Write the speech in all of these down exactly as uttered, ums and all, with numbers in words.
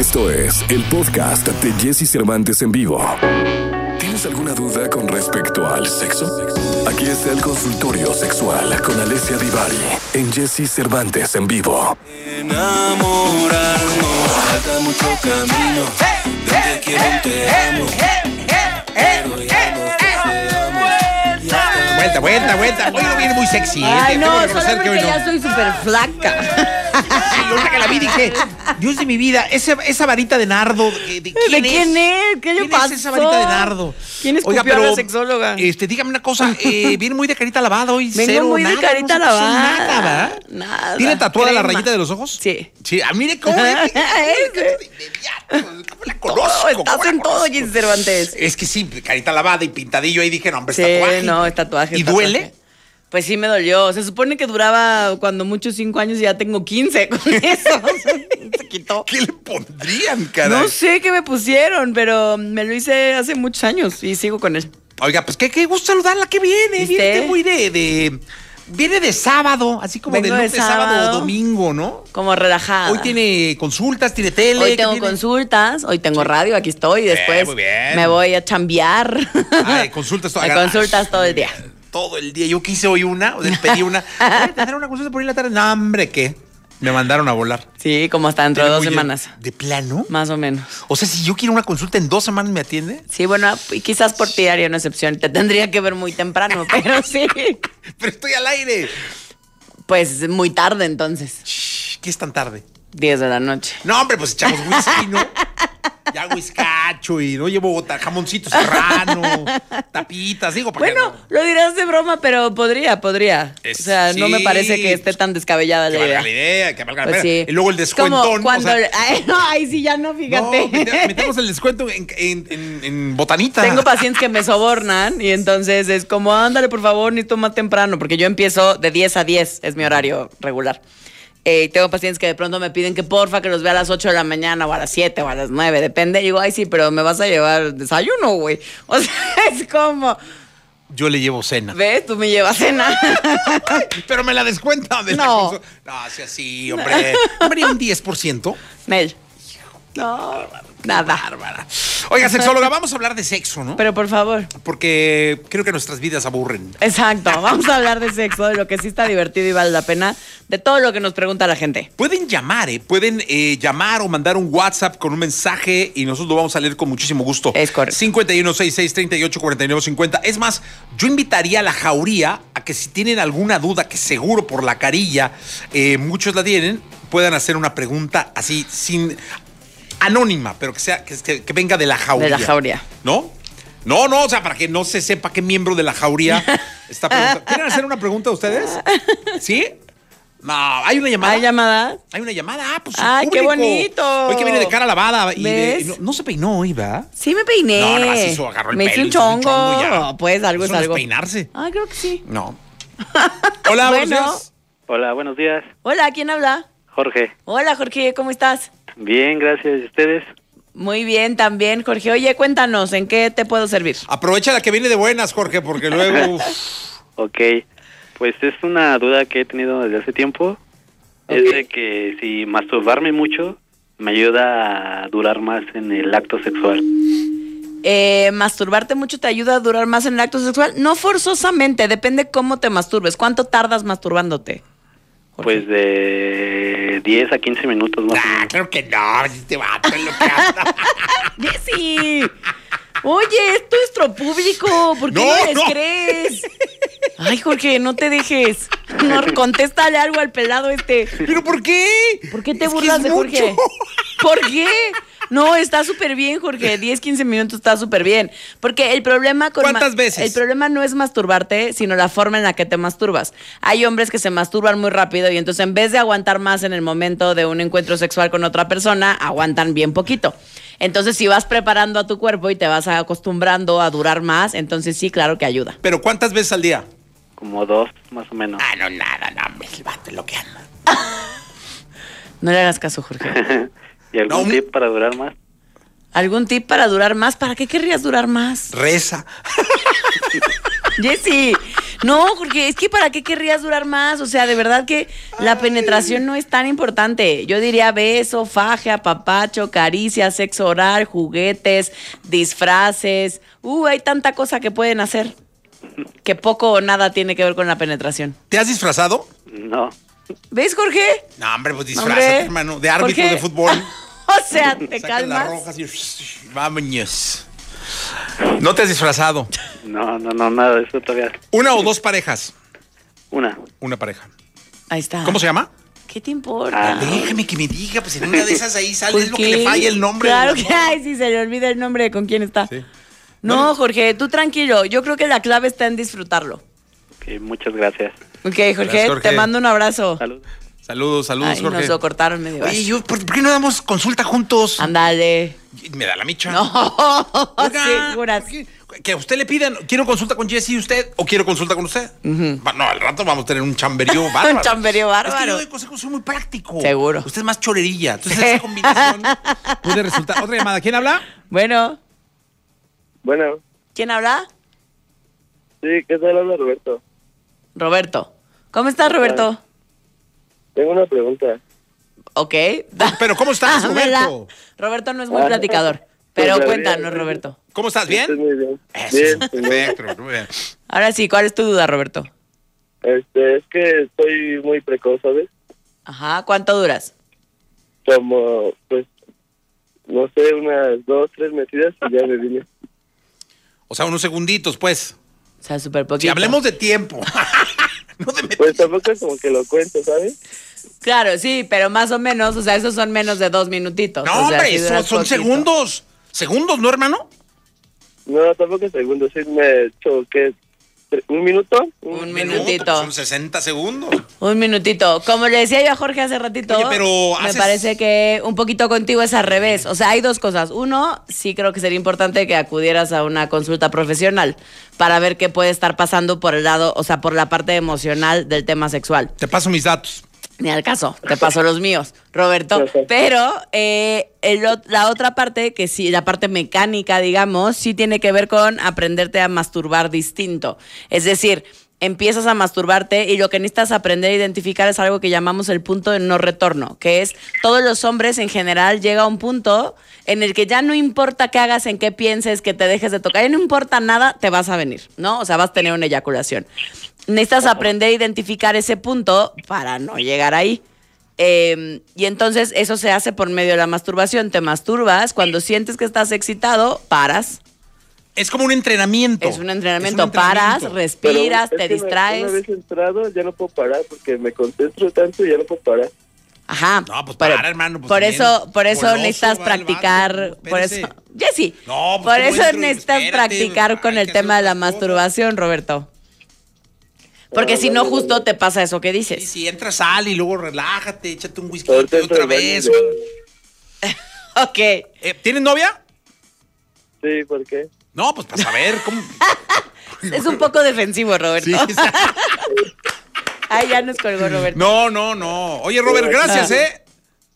Esto es el podcast de Jesse Cervantes en vivo. ¿Tienes alguna duda con respecto al sexo? Aquí está el consultorio sexual con Alessia Divari en Jesse Cervantes en vivo. Enamorarnos, falta mucho camino. Donde quiero te amo. Pero ya no te amo. Vuelta, vuelta, vuelta. Hoy no viene muy sexy. ¿eh? Ay, Tengo no, que reconocer solamente que hoy no. ya soy súper flaca. Sí, ahorita que la vi dije, Dios de mi vida, ese, esa varita de nardo, ¿de, de quién ¿De es? quién es? ¿Qué le ¿Quién pasó? es esa varita de nardo? ¿Quién escupió a la sexóloga? Este, dígame una cosa, eh, viene muy de carita lavada hoy. Vengo cero, muy de nada, carita no se puso lavada. Nada, ¿verdad? Nada. ¿Tiene tatuada la Crema. rayita de los ojos? Sí. Sí, ah, mire cómo. eh, Ese. ¿Cómo la conozco? Todo, estás ¿Cómo la en todo, conozco? Jesse Cervantes. Es que sí, carita lavada y pintadillo. Ahí dije, no, hombre, es Sí, tatuaje. no, es tatuaje. ¿Y es tatuaje. duele? Pues sí me dolió. Se supone que duraba cuando mucho cinco años y ya tengo quince con eso. Se quitó. ¿Qué le pondrían, caray? No sé qué me pusieron, pero me lo hice hace muchos años y sigo con él. Oiga, pues qué, qué gusto saludarla, ¿qué viene? ¿Viste? Viene muy de, de... Viene de sábado, así como Vengo de de lunes, sábado. sábado. o domingo, ¿no? Como relajada. Hoy tiene consultas, tiene tele. Hoy ¿qué tengo tiene? consultas, hoy tengo radio, aquí estoy, y Bien, después muy bien. me voy a chambear. Ay, consultas todo- Me consultas todo el día. Todo el día. Yo quise hoy una, o sea, pedí una. Oye, ¿tendrá una consulta por ahí en la tarde? No, hombre, ¿qué? Me mandaron a volar. Sí, como hasta dentro de dos Oye, semanas, ¿De plano? más o menos. O sea, si yo quiero una consulta en dos semanas, ¿me atiende? Sí, bueno, y quizás por ti haría una excepción. Te tendría que ver muy temprano, pero sí. Pero estoy al aire. Pues muy tarde entonces, Shh, ¿qué es tan tarde? diez de la noche. No, hombre, pues echamos whisky, ¿no? Ya whiskacho y no llevo ta- jamoncito serrano, tapitas, digo, para Bueno, que lo dirás de broma, pero podría, podría. Es- o sea, no sí. me parece que esté tan descabellada que la valga idea. la idea, que valga la Pues pena. sí. Y luego el Es como descuentón. cuando... o sea, ay, no, ay, sí, ya no, fíjate. no, mete- metemos el descuento en, en, en, en botanita. Tengo pacientes que me sobornan y entonces es como, ándale, por favor, necesito más temprano, porque yo empiezo de diez a diez, es mi horario regular. Eh, tengo pacientes que de pronto me piden que porfa que los vea a las ocho de la mañana o a las siete o a las nueve, depende. Y digo, ay, sí, pero me vas a llevar desayuno, güey. O sea, es como, Yo le llevo cena. ¿ves? Tú me llevas cena. Pero me la descuentan de la No. consu- No, sea así, hombre. Hombre, un diez por ciento. Nel. No, nada. Bárbara. Oiga, sexóloga, vamos a hablar de sexo, ¿no? Pero por favor. Porque creo que nuestras vidas aburren. Exacto, vamos a hablar de sexo, de lo que sí está divertido y vale la pena, de todo lo que nos pregunta la gente. Pueden llamar, ¿eh? Pueden eh, llamar o mandar un WhatsApp con un mensaje y nosotros lo vamos a leer con muchísimo gusto. Es correcto. cincuenta y uno sesenta y seis, treinta y ocho, cuarenta y nueve, cincuenta. Es más, yo invitaría a la jauría a que si tienen alguna duda, que seguro por la carilla eh, muchos la tienen, puedan hacer una pregunta así, sin anónima, pero que sea que, que- que venga de la jauría. De la jauría. ¿No? No, no, o sea, para que no se sepa qué miembro de la jauría está preguntando. ¿Quieren hacer una pregunta ustedes? ¿Sí? No, hay una llamada. ¿Hay llamada? Hay una llamada. Ah, pues. su ¡Ay, qué público. bonito! Hoy que viene de cara lavada. Y de- ¿Ves? y no, no se peinó hoy, ¿verdad? Sí me peiné. No, no, así hizo, agarró el Me pelo, hice un hizo un chongo. chongo y ya. Pues algo Eso es no es algo. peinarse. Ah, creo que sí. No. Hola, buenos Bueno. días. Hola, buenos días. Hola, ¿quién habla? Jorge. Hola, Jorge, ¿cómo estás? Bien, gracias. ¿Y ustedes? Muy bien, también, Jorge. Oye, cuéntanos, ¿en qué te puedo servir? Aprovecha la que viene de buenas, Jorge, porque luego. uf, Ok. Pues es una duda que he tenido desde hace tiempo. Es de que si masturbarme mucho me ayuda a durar más en el acto sexual. Eh, ¿Masturbarte mucho te ayuda a durar más en el acto sexual? No forzosamente, depende cómo te masturbes. ¿Cuánto tardas masturbándote? Jorge? Pues de diez a quince minutos más o Ah, menos. claro que no. Este vato es lo que anda. ¡Jessy! Oye, es nuestro público. ¿Por qué No, no, les no. crees? Ay, Jorge, no te dejes. No, contéstale algo al pelado este. ¿Pero por qué? ¿Por qué te Es que burlas es de Jorge? mucho. ¿Por qué? No, está súper bien, Jorge. diez, quince minutos está súper bien. Porque el problema con... ¿Cuántas ma- veces? El problema no es masturbarte, sino la forma en la que te masturbas. Hay hombres que se masturban muy rápido y entonces en vez de aguantar más en el momento de un encuentro sexual con otra persona, aguantan bien poquito. Entonces, si vas preparando a tu cuerpo y te vas acostumbrando a durar más, entonces sí, claro que ayuda. ¿Pero cuántas veces al día? Como dos, más o menos. Ah, no, nada, no, hombre, el vato es lo que anda. No le hagas caso, Jorge. ¿Y algún No. tip para durar más? ¿Algún tip para durar más? ¿Para qué querrías durar más? Reza. Jessy, No, Jorge, es que ¿para qué querrías durar más? O sea, de verdad que la penetración no es tan importante. Yo diría beso, faje, apapacho, caricia, sexo oral, juguetes, disfraces. Uh, hay tanta cosa que pueden hacer que poco o nada tiene que ver con la penetración. ¿Te has disfrazado? No. ¿Ves, Jorge? No, hombre, pues Hombre, disfrázate, hermano. De árbitro Jorge. de fútbol. O sea, te Saca calmas. las rojas y vámonos. ¿No te has disfrazado? No, no, no, nada de eso todavía. ¿Una o dos parejas? Una. Una pareja. Ahí está. ¿Cómo se llama? ¿Qué te importa? Ah. Déjame que me diga, pues en una de esas ahí sale ¿Por es lo qué? que le falla el nombre. Claro ¿no? que, ay, si se le olvida el nombre de con quién está. Sí. No, No. Jorge, tú tranquilo. Yo creo que la clave está en disfrutarlo. Ok, muchas gracias. Ok, Jorge, Gracias, Jorge. te mando un abrazo. Salud. Saludos, saludos, Ay, Jorge. nos lo cortaron medio. Oye, yo, ¿por, por qué no damos consulta juntos? Ándale. Me da la micha. No, Oiga, seguras. ¿por qué? Que a usted le pidan, ¿quiero consulta con Jessy usted o quiero consulta con usted? Va, no, al rato vamos a tener un chamberío bárbaro. Un chamberío bárbaro. Es que yo doy consejos, soy muy práctico. Seguro. Usted es más chorerilla. Entonces esa combinación puede resultar. Otra llamada, ¿quién habla? Bueno, Bueno, ¿quién habla? sí, ¿qué tal? Habla Roberto. Roberto. ¿Cómo estás, Roberto? Tengo una pregunta. Ok. Pero ¿cómo estás, Dámela. Roberto? Roberto no es muy Ah. platicador. Pero Pues, cuéntanos, bien. Roberto. ¿Cómo estás? ¿Bien? Estoy muy bien. Eso, Bien, perfecto, muy bien. Ahora sí, ¿cuál es tu duda, Roberto? Este, es que estoy muy precoz, ¿sabes? Ajá, ¿cuánto duras? Como, pues, no sé, unas dos, tres metidas y ya me vine. O sea, unos segunditos, pues. O sea, súper poquito. Si hablemos de tiempo. No de meter- Pues tampoco es como que lo cuento, ¿sabes? Claro, sí, pero más o menos, o sea, esos son menos de dos minutitos. No, o sea, hombre, sí eso duras son poquito. segundos. Segundos, ¿no, hermano? No, tampoco es segundo, sí me he hecho, ¿qué? ¿Un minuto? Un Minuto, minutito. Son sesenta segundos. Un minutito. Como le decía yo a Jorge hace ratito, Oye, pero me haces- parece que un poquito contigo es al revés. O sea, hay dos cosas. Uno, sí creo que sería importante que acudieras a una consulta profesional para ver qué puede estar pasando por el lado, o sea, por la parte emocional del tema sexual. Te paso mis datos. Ni al caso, te paso los míos, Roberto. Pero eh, el ot- la otra parte, que sí, la parte mecánica, digamos, sí tiene que ver con aprenderte a masturbar distinto. Es decir, empiezas a masturbarte y lo que necesitas aprender a identificar es algo que llamamos el punto de no retorno, que es todos los hombres en general llega a un punto en el que ya no importa qué hagas, en qué pienses, que te dejes de tocar, ya no importa nada, te vas a venir, ¿no? O sea, vas a tener una eyaculación. Necesitas aprender a identificar ese punto para no llegar ahí. Eh, y entonces eso se hace por medio de la masturbación. Te masturbas, cuando sientes que estás excitado, paras. Es como un entrenamiento. Es un entrenamiento, Es un paras, entrenamiento. respiras, Pero te es que me- distraes. Una vez entrado ya no puedo parar porque me concentro tanto y ya no puedo parar. Ajá. No, pues Pero para, hermano, pues por también eso, por eso goloso necesitas va el practicar. vato, Por espérese. eso, Jessy, No, pues por ¿cómo eso entro? necesitas Espérate, practicar con hay el que tema de hacer la otras cosas. masturbación, Roberto. Porque Ah, si no, vale, justo vale. te pasa eso que Sí, dices. si entras, sal y luego relájate, échate un whisky Ahorita otra entro al vez. baño o- Ok. Eh, ¿Tienes novia? Sí, ¿por qué? No, pues para saber cómo. Es un poco defensivo, Roberto. Sí, sí. Ay, ya nos colgó Roberto. No, no, no. Oye, Robert, gracias, Ah. ¿eh?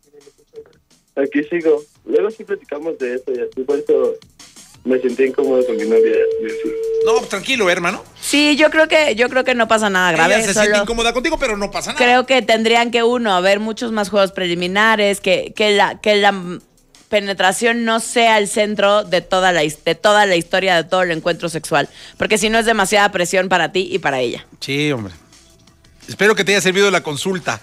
Aquí sigo. Luego sí platicamos de eso y así, por eso me sentí incómodo con mi novia. y así. No, tranquilo, hermano. Sí, yo creo que, yo creo que no pasa nada grave. Ella se solo siente incómoda contigo, pero no pasa nada. creo que tendrían que uno haber muchos más juegos preliminares, que, que la, que la mm, penetración no sea el centro de toda la his- de toda la historia de todo el encuentro sexual. Porque si no es demasiada presión para ti y para ella. Sí, hombre. Espero que te haya servido la consulta.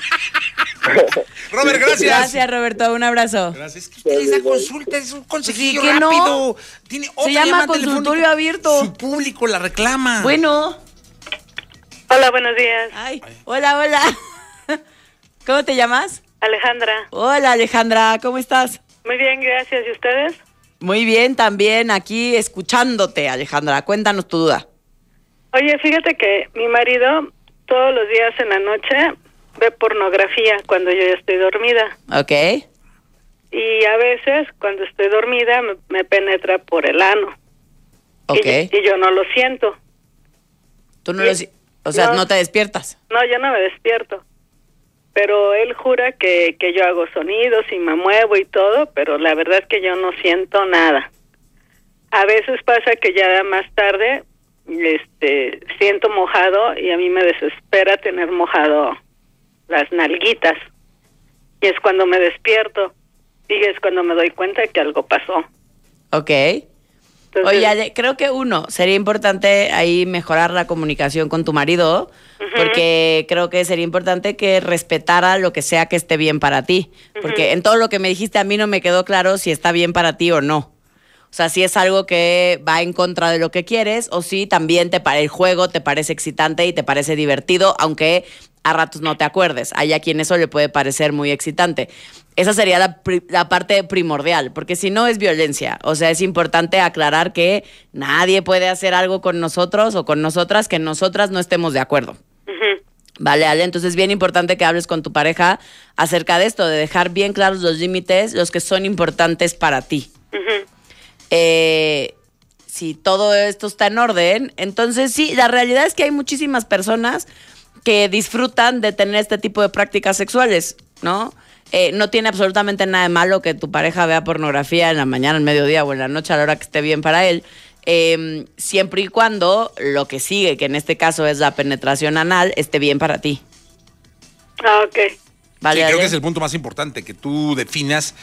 Robert, gracias. Gracias, Roberto. Un abrazo. Gracias. Es que usted esa consulta es un consejillo Sí, que no. rápido. Tiene otra llama llamada consultorio telefónica. abierto. Su público la reclama. Bueno. Hola, buenos días. Ay, hola, hola. ¿Cómo te llamas? Alejandra. Hola, Alejandra. ¿Cómo estás? Muy bien, gracias. ¿Y ustedes? Muy bien, también aquí escuchándote, Alejandra. Cuéntanos tu duda. Oye, fíjate que mi marido todos los días en la noche ve pornografía cuando yo ya estoy dormida. ¿Ok? Y a veces, cuando estoy dormida, me, me penetra por el ano. Ok. Y, y yo no lo siento. Tú no lo... si- O sea, No. no te despiertas. No, yo no me despierto. Pero él jura que, que yo hago sonidos y me muevo y todo, pero la verdad es que yo no siento nada. A veces pasa que ya más tarde este, siento mojado y a mí me desespera tener mojado las nalguitas. Y es cuando me despierto y es cuando me doy cuenta que algo pasó. Ok. Entonces, Oye, Ale, creo que uno, sería importante ahí mejorar la comunicación con tu marido, Ujú. porque creo que sería importante que respetara lo que sea que esté bien para ti. Porque Ujú. en todo lo que me dijiste a mí no me quedó claro si está bien para ti o no. O sea, si es algo que va en contra de lo que quieres o si también te para el juego te parece excitante y te parece divertido, aunque a ratos no te acuerdes. Hay a quien eso le puede parecer muy excitante. Esa sería la, pri- la parte primordial, porque si no es violencia. O sea, es importante aclarar que nadie puede hacer algo con nosotros o con nosotras que nosotras no estemos de acuerdo. ujú. Vale, Ale, entonces es bien importante que hables con tu pareja acerca de esto, de dejar bien claros los límites, los que son importantes para ti. Ujú. Eh, si todo esto está en orden, entonces sí, la realidad es que hay muchísimas personas que disfrutan de tener este tipo de prácticas sexuales, ¿no? Eh, no tiene absolutamente nada de malo que tu pareja vea pornografía en la mañana, al mediodía o en la noche a la hora que esté bien para él, eh, siempre y cuando lo que sigue, que en este caso es la penetración anal, esté bien para ti. Ah, ok. ¿Vale, Sí, creo Ale? que es el punto más importante, que tú definas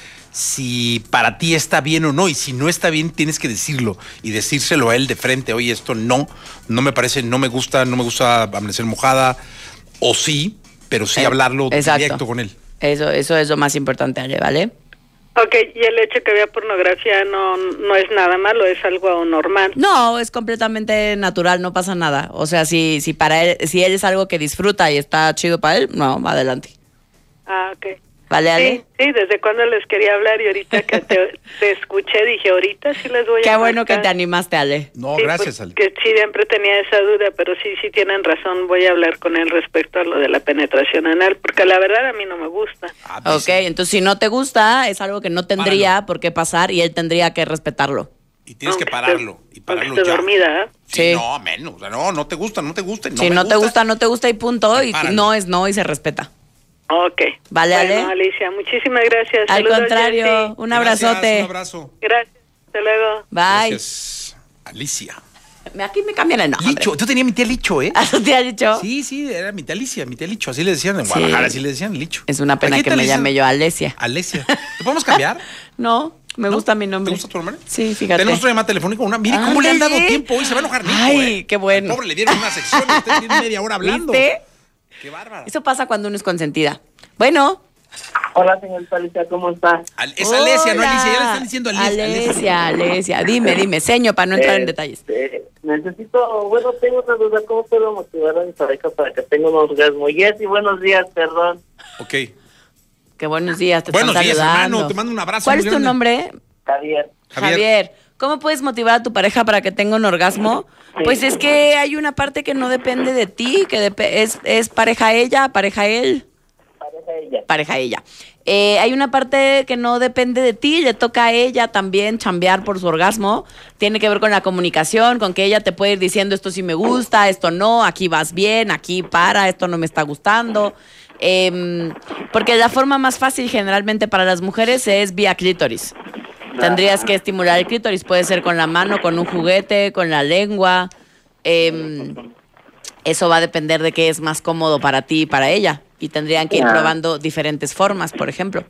si para ti está bien o no, y si no está bien tienes que decirlo y decírselo a él de frente. Oye, esto no, no me parece, no me gusta, no me gusta amanecer mojada, o sí, pero sí Eh, hablarlo exacto. directo con él. Eso, eso es lo más importante, Ale, ¿vale? Ok, y el hecho que vea pornografía no, no es nada malo, es algo normal. No, es completamente natural, no pasa nada. O sea, si, si para él, si él es algo que disfruta y está chido para él, no, adelante. Ah, ok. ¿Vale, Ale? Sí, sí, desde cuando les quería hablar y ahorita que te, te escuché dije, ahorita sí les voy a Qué bueno que marcar. te animaste, Ale. No, Sí, gracias, Ale. porque sí, siempre tenía esa duda, pero sí, sí tienen razón. Voy a hablar con él respecto a lo de la penetración anal, porque la verdad a mí no me gusta. Ah, pues Ok, sí. entonces si no te gusta, es algo que no tendría Páralo. por qué pasar y él tendría que respetarlo. Y tienes que Aunque pararlo, esté- y pararlo aunque esté ya. dormida, ¿eh? Sí, Sí. no, menos, o sea, no, no te gusta, no te gusta, no si me no te gusta, no te gusta y punto. Y Páralo. no es no y se respeta. Ok. Vale, bueno, Ale. Alicia, muchísimas gracias. Al Saludos, contrario, Jessy. un Gracias, abrazote. un abrazo. Gracias. Hasta luego. Bye. Gracias, Alicia. Aquí me cambian el nombre. Licho, tú tenías mi tía Licho, ¿eh? ¿Eso te ha dicho? Sí, sí, era mi tía Alicia, mi tía Licho, así le decían en Guadalajara, así le decían Licho. Es una pena Aquí que te me le dicen llame yo Alesia. Alesia. ¿Te podemos cambiar? No, me ¿No? gusta mi nombre. ¿Te gusta tu nombre? Sí, fíjate. Tenemos otra llamada telefónica. Una, mire cómo le han dado Ándale. tiempo hoy. Se va a enojar Nico, Ay, ¿eh? qué bueno. Al pobre le dieron una sección y usted tiene media hora hablando. ¿Viste? Qué bárbara. Eso pasa cuando uno es consentida. Bueno. Hola, señorita Alicia, ¿cómo está? Al- es Alesia, no Hola. Alicia. Ya le están diciendo Alesia. Alesia, Alesia. Dime, dime, seño, para no entrar en detalles. Este, necesito, bueno, tengo una duda, ¿cómo puedo motivar a mi pareja para que tenga un orgasmo? Jessy, buenos días, perdón. Ok. Qué buenos días, te Buenos están días, saludando. hermano. Te mando un abrazo. ¿Cuál muy es tu grande. nombre? Javier. Javier. Javier. ¿Cómo puedes motivar a tu pareja para que tenga un orgasmo? Pues es que hay una parte que no depende de ti, que dep- es, es pareja ella, pareja él. Pareja ella. Pareja ella. Eh, hay una parte que no depende de ti, le toca a ella también chambear por su orgasmo. Tiene que ver con la comunicación, con que ella te puede ir diciendo esto sí me gusta, esto no, aquí vas bien, aquí para, esto no me está gustando. Eh, porque la forma más fácil generalmente para las mujeres es vía clítoris. Tendrías que estimular el clítoris, puede ser con la mano, con un juguete, con la lengua. Eh, eso va a depender de qué es más cómodo para ti y para ella. Y tendrían que ir Ah. probando diferentes formas, por ejemplo.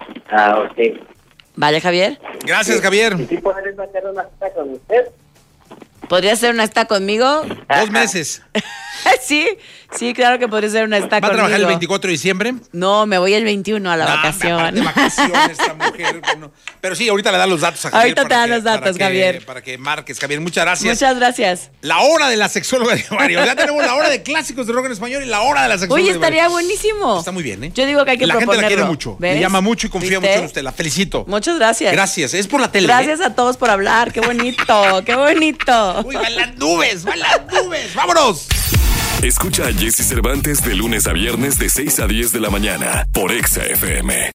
Ah, ok. ¿Vale, Javier? Gracias, Javier. ¿Y si poder sacar una cita con usted? ¿Podría ser una esta conmigo? Dos meses. sí, sí, claro que podría ser una esta ¿Va a conmigo. trabajar el veinticuatro de diciembre? No, me voy el veintiuno a la No, vacación. aparte, vacaciones, esta mujer. Bueno. Pero sí, ahorita le dan los datos a Javier. Ahorita te para dan que- los datos, para que- Javier. Para que marques, Javier. Muchas gracias. Muchas gracias. La hora de la sexóloga de varios. Ya tenemos la hora de clásicos de rock en español y la hora de la sexóloga Oye, de estaría varios. buenísimo. Está muy bien, ¿eh? Yo digo que hay que La gente la quiere proponerlo. mucho. ¿Ves? Le llama mucho y confía ¿Viste? mucho en usted. La felicito. Muchas gracias. Gracias. Es por la tele. Gracias ¿eh? a todos por hablar. Qué bonito, qué bonito. Uy, van las nubes, van las nubes. ¡Vámonos! Escucha a Jessy Cervantes de lunes a viernes de seis a diez de la mañana por Exa F M.